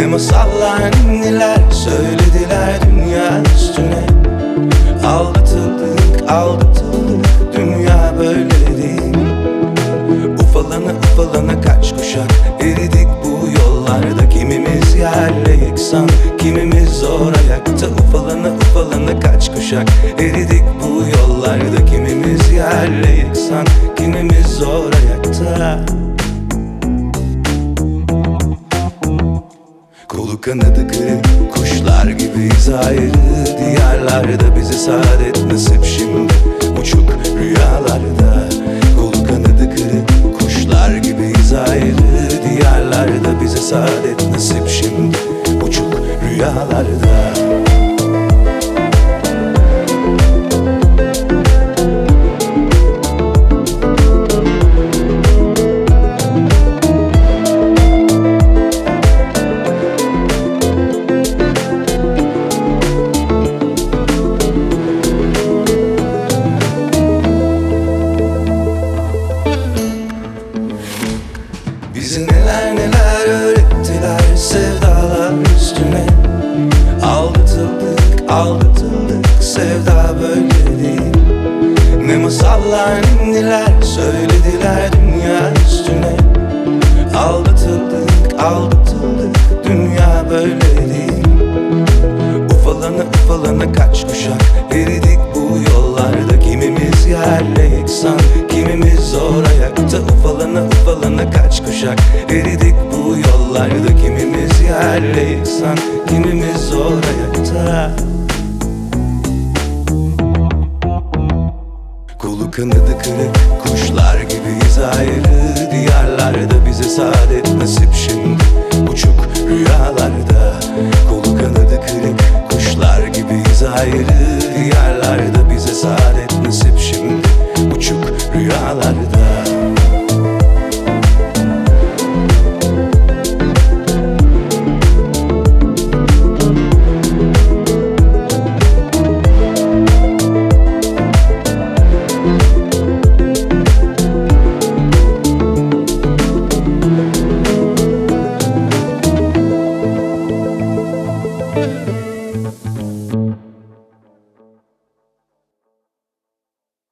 masallar ninniler söylediler dünya üstüne. Aldatıldık, aldatıldık, dünya böyle değil. Ufalana ufalana kaç kuşak eridik bu yollarda. Kimimiz yerle yeksan, kimimiz zor ayakta. Ufalana ufalana kaç kuşak eridik bu yollarda. Kimimiz yerle yeksan, kimimiz zor ayakta. Kolu kanadı kırık kuşlar gibiyiz ayrı diyarlarda. Bize saadet nasip şimdi uçuk rüyalarda. Kolu kanadı kırık kuşlar gibiyiz ayrı diyarlarda. Bize saadet nasip şimdi uçuk rüyalarda. Bizi neler neler öğrettiler sevdalar üstüne. Aldatıldık, aldatıldık, sevda böyle değil. Ne masallar ninniler söylediler dünya üstüne. Aldatıldık, aldatıldık, dünya böyle değil. Ufalana ufalana kaç kuşak eridik bu yollarda. Kimimiz yerle yeksan, kimimiz zor ayakta. Ufalana ufalana kaç kuşak eridik bu yollarda. Kimimiz yerle yeksan, kimimiz zor ayakta. Kolu kanadı kırık